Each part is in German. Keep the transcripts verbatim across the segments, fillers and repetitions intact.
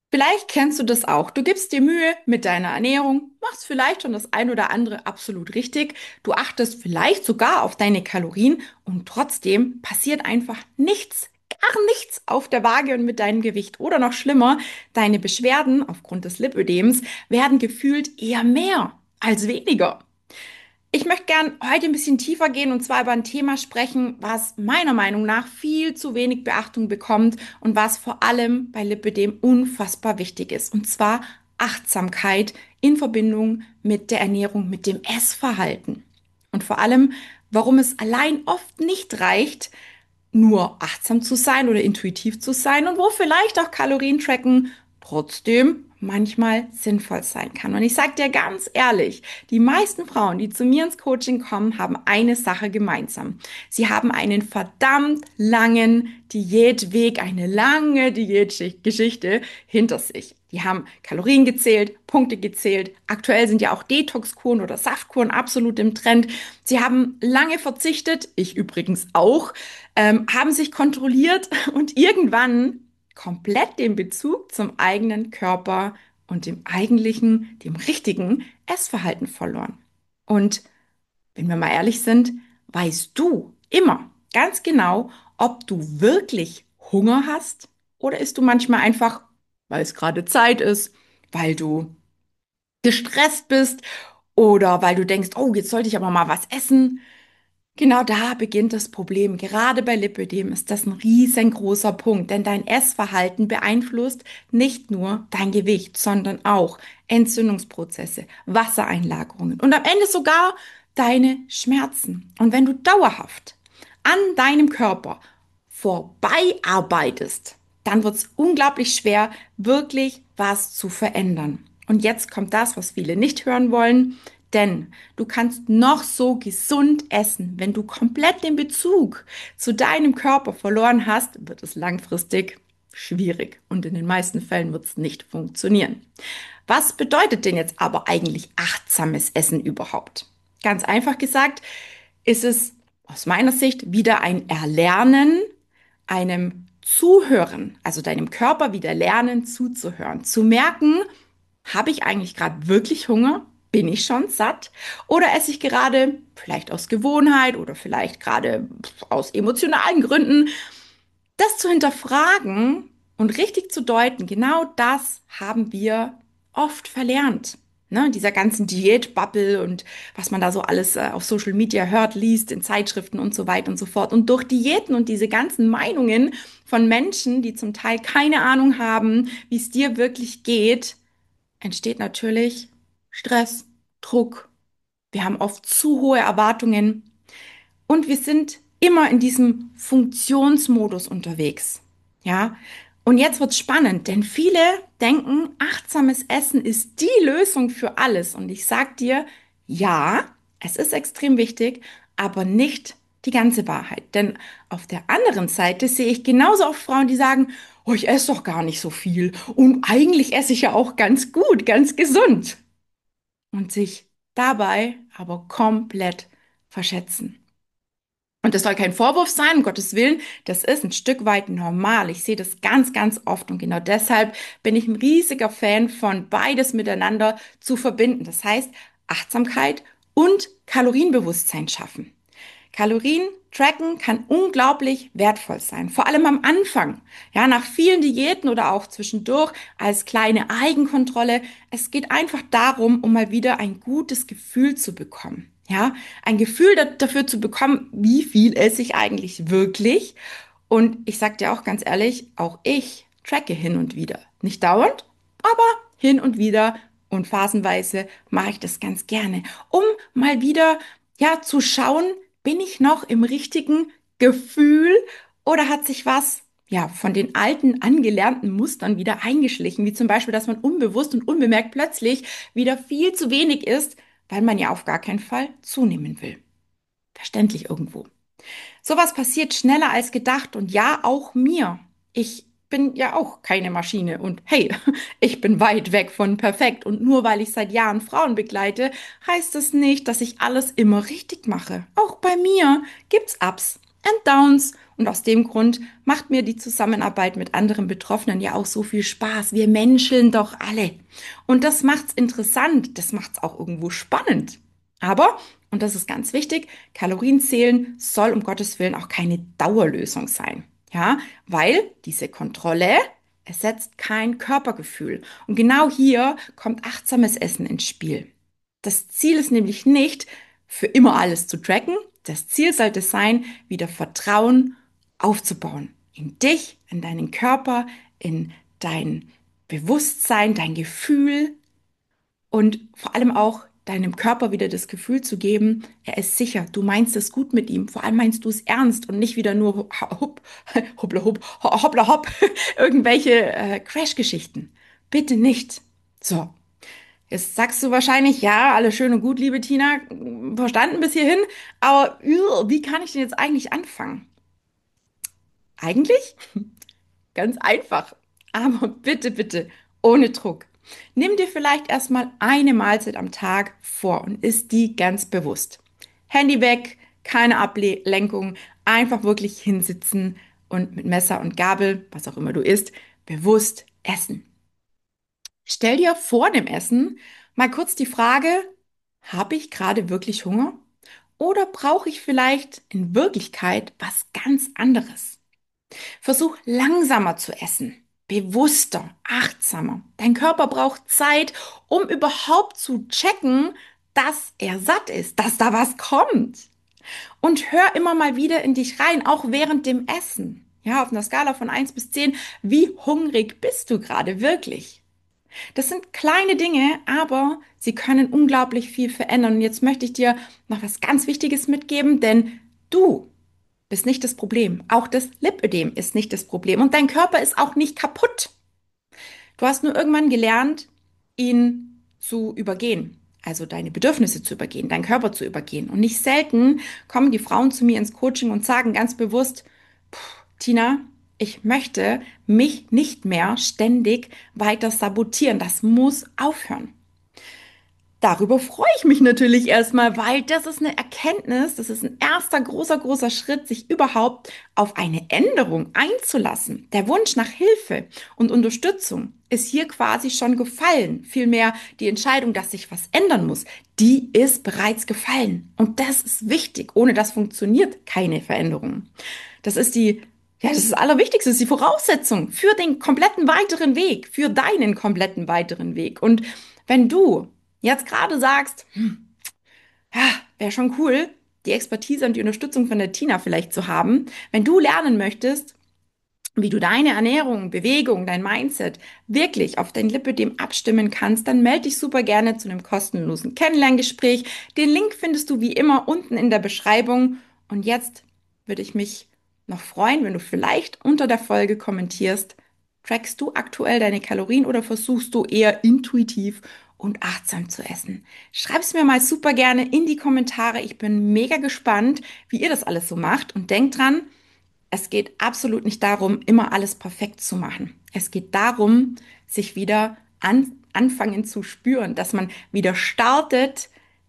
Vielleicht kennst du das auch. Du gibst dir Mühe mit deiner Ernährung, machst vielleicht schon das ein oder andere absolut richtig. Du achtest vielleicht sogar auf deine Kalorien und trotzdem passiert einfach nichts, gar nichts auf der Waage und mit deinem Gewicht. Oder noch schlimmer, deine Beschwerden aufgrund des Lipödems werden gefühlt eher mehr als weniger. Ich möchte gern heute ein bisschen tiefer gehen und zwar über ein Thema sprechen, was meiner Meinung nach viel zu wenig Beachtung bekommt und was vor allem bei Lipödem unfassbar wichtig ist. Und zwar Achtsamkeit in Verbindung mit der Ernährung, mit dem Essverhalten. Und vor allem, warum es allein oft nicht reicht, nur achtsam zu sein oder intuitiv zu sein und wo vielleicht auch Kalorientracken trotzdem manchmal sinnvoll sein kann. Und ich sage dir ganz ehrlich, die meisten Frauen, die zu mir ins Coaching kommen, haben eine Sache gemeinsam. Sie haben einen verdammt langen Diätweg, eine lange Diätgeschichte hinter sich. Die haben Kalorien gezählt, Punkte gezählt. Aktuell sind ja auch Detoxkuren oder Saftkuren absolut im Trend. Sie haben lange verzichtet, ich übrigens auch, ähm, haben sich kontrolliert und irgendwann komplett den Bezug zum eigenen Körper und dem eigentlichen, dem richtigen Essverhalten verloren. Und wenn wir mal ehrlich sind, weißt du immer ganz genau, ob du wirklich Hunger hast oder isst du manchmal einfach, weil es gerade Zeit ist, weil du gestresst bist oder weil du denkst, oh, jetzt sollte ich aber mal was essen. Genau da beginnt das Problem. Gerade bei Lipödem ist das ein riesengroßer Punkt, denn dein Essverhalten beeinflusst nicht nur dein Gewicht, sondern auch Entzündungsprozesse, Wassereinlagerungen und am Ende sogar deine Schmerzen. Und wenn du dauerhaft an deinem Körper vorbeiarbeitest, dann wird es unglaublich schwer, wirklich was zu verändern. Und jetzt kommt das, was viele nicht hören wollen. Denn du kannst noch so gesund essen. Wenn du komplett den Bezug zu deinem Körper verloren hast, wird es langfristig schwierig. Und in den meisten Fällen wird es nicht funktionieren. Was bedeutet denn jetzt aber eigentlich achtsames Essen überhaupt? Ganz einfach gesagt, ist es aus meiner Sicht wieder ein Erlernen, einem Zuhören, also deinem Körper wieder lernen zuzuhören, zu merken, habe ich eigentlich gerade wirklich Hunger? Bin ich schon satt? Oder esse ich gerade, vielleicht aus Gewohnheit oder vielleicht gerade aus emotionalen Gründen, das zu hinterfragen und richtig zu deuten, genau das haben wir oft verlernt. Ne, in dieser ganzen Diätbubble und was man da so alles äh, auf Social Media hört, liest, in Zeitschriften und so weiter und so fort. Und durch Diäten und diese ganzen Meinungen von Menschen, die zum Teil keine Ahnung haben, wie es dir wirklich geht, entsteht natürlich Stress, Druck. Wir haben oft zu hohe Erwartungen und wir sind immer in diesem Funktionsmodus unterwegs. Ja, und jetzt wird's spannend, denn viele denken, achtsames Essen ist die Lösung für alles. Und ich sag dir, ja, es ist extrem wichtig, aber nicht die ganze Wahrheit. Denn auf der anderen Seite sehe ich genauso oft Frauen, die sagen, oh, ich esse doch gar nicht so viel. Und eigentlich esse ich ja auch ganz gut, ganz gesund. Und sich dabei aber komplett verschätzen. Und das soll kein Vorwurf sein, um Gottes Willen. Das ist ein Stück weit normal. Ich sehe das ganz, ganz oft. Und genau deshalb bin ich ein riesiger Fan von beides miteinander zu verbinden. Das heißt, Achtsamkeit und Kalorienbewusstsein schaffen. Kalorien tracken kann unglaublich wertvoll sein, vor allem am Anfang. Ja, nach vielen Diäten oder auch zwischendurch als kleine Eigenkontrolle. Es geht einfach darum, um mal wieder ein gutes Gefühl zu bekommen. Ja, ein Gefühl da- dafür zu bekommen, wie viel esse ich eigentlich wirklich. Und ich sag dir auch ganz ehrlich, auch ich tracke hin und wieder. Nicht dauernd, aber hin und wieder und phasenweise mache ich das ganz gerne, um mal wieder, ja, zu schauen, bin ich noch im richtigen Gefühl oder hat sich was, ja, von den alten angelernten Mustern wieder eingeschlichen, wie zum Beispiel, dass man unbewusst und unbemerkt plötzlich wieder viel zu wenig isst, weil man ja auf gar keinen Fall zunehmen will. Verständlich irgendwo. Sowas passiert schneller als gedacht und ja, auch mir. Ich bin ja auch keine Maschine und hey, ich bin weit weg von perfekt und nur weil ich seit Jahren Frauen begleite, heißt es nicht, dass ich alles immer richtig mache. Auch bei mir gibt's Ups and Downs. Und aus dem Grund macht mir die Zusammenarbeit mit anderen Betroffenen ja auch so viel Spaß. Wir menscheln doch alle. Und das macht's interessant, das macht's auch irgendwo spannend. Aber, und das ist ganz wichtig, Kalorien zählen soll um Gottes Willen auch keine Dauerlösung sein. Ja, weil diese Kontrolle ersetzt kein Körpergefühl. Und genau hier kommt achtsames Essen ins Spiel. Das Ziel ist nämlich nicht, für immer alles zu tracken. Das Ziel sollte sein, wieder Vertrauen aufzubauen. In dich, in deinen Körper, in dein Bewusstsein, dein Gefühl und vor allem auch deinem Körper wieder das Gefühl zu geben, er ist sicher, du meinst es gut mit ihm, vor allem meinst du es ernst und nicht wieder nur hopp, hoppla hopp, hoppla hopp, irgendwelche äh, Crash-Geschichten. Bitte nicht. So, jetzt sagst du wahrscheinlich, ja, alles schön und gut, liebe Tina, verstanden bis hierhin, aber uh, wie kann ich denn jetzt eigentlich anfangen? Eigentlich ganz einfach, aber bitte, bitte, ohne Druck. Nimm dir vielleicht erstmal eine Mahlzeit am Tag vor und isst die ganz bewusst. Handy weg, keine Ablenkung, einfach wirklich hinsitzen und mit Messer und Gabel, was auch immer du isst, bewusst essen. Stell dir vor dem Essen mal kurz die Frage, habe ich gerade wirklich Hunger? Oder brauche ich vielleicht in Wirklichkeit was ganz anderes? Versuch langsamer zu essen, bewusster, achtsamer. Dein Körper braucht Zeit, um überhaupt zu checken, dass er satt ist, dass da was kommt. Und hör immer mal wieder in dich rein, auch während dem Essen. Ja, auf einer Skala von eins bis zehn, wie hungrig bist du gerade wirklich? Das sind kleine Dinge, aber sie können unglaublich viel verändern. Und jetzt möchte ich dir noch was ganz Wichtiges mitgeben, denn du bist nicht das Problem. Auch das Lipödem ist nicht das Problem. Und dein Körper ist auch nicht kaputt. Du hast nur irgendwann gelernt, ihn zu übergehen. Also deine Bedürfnisse zu übergehen, deinen Körper zu übergehen. Und nicht selten kommen die Frauen zu mir ins Coaching und sagen ganz bewusst, Tina, ich möchte mich nicht mehr ständig weiter sabotieren. Das muss aufhören. Darüber freue ich mich natürlich erstmal, weil das ist eine Erkenntnis, das ist ein erster großer, großer Schritt, sich überhaupt auf eine Änderung einzulassen. Der Wunsch nach Hilfe und Unterstützung ist hier quasi schon gefallen. Vielmehr die Entscheidung, dass sich was ändern muss, die ist bereits gefallen. Und das ist wichtig. Ohne das funktioniert keine Veränderung. Das ist die Ja, das ist das Allerwichtigste, das ist die Voraussetzung für den kompletten weiteren Weg, für deinen kompletten weiteren Weg. Und wenn du jetzt gerade sagst, hm, ja, wäre schon cool, die Expertise und die Unterstützung von der Tina vielleicht zu haben, wenn du lernen möchtest, wie du deine Ernährung, Bewegung, dein Mindset wirklich auf dein Lipödem abstimmen kannst, dann melde dich super gerne zu einem kostenlosen Kennenlerngespräch. Den Link findest du wie immer unten in der Beschreibung. Und jetzt würde ich mich noch freuen, wenn du vielleicht unter der Folge kommentierst, trackst du aktuell deine Kalorien oder versuchst du eher intuitiv und achtsam zu essen? Schreib's mir mal super gerne in die Kommentare. Ich bin mega gespannt, wie ihr das alles so macht. Und denkt dran, es geht absolut nicht darum, immer alles perfekt zu machen. Es geht darum, sich wieder an, anfangen zu spüren, dass man wieder startet,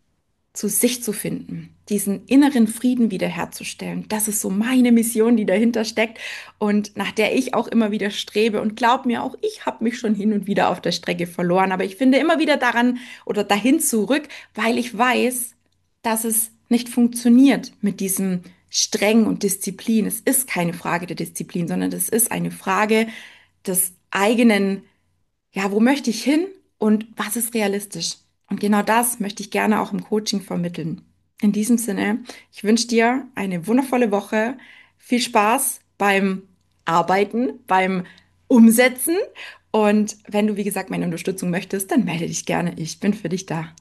zu sich zu finden, diesen inneren Frieden wiederherzustellen. Das ist so meine Mission, die dahinter steckt und nach der ich auch immer wieder strebe. Und glaub mir, auch ich habe mich schon hin und wieder auf der Strecke verloren, aber ich finde immer wieder daran oder dahin zurück, weil ich weiß, dass es nicht funktioniert mit diesem Streng und Disziplin. Es ist keine Frage der Disziplin, sondern es ist eine Frage des eigenen, ja, wo möchte ich hin und was ist realistisch? Und genau das möchte ich gerne auch im Coaching vermitteln. In diesem Sinne, ich wünsche dir eine wundervolle Woche, viel Spaß beim Arbeiten, beim Umsetzen und wenn du, wie gesagt, meine Unterstützung möchtest, dann melde dich gerne. Ich bin für dich da.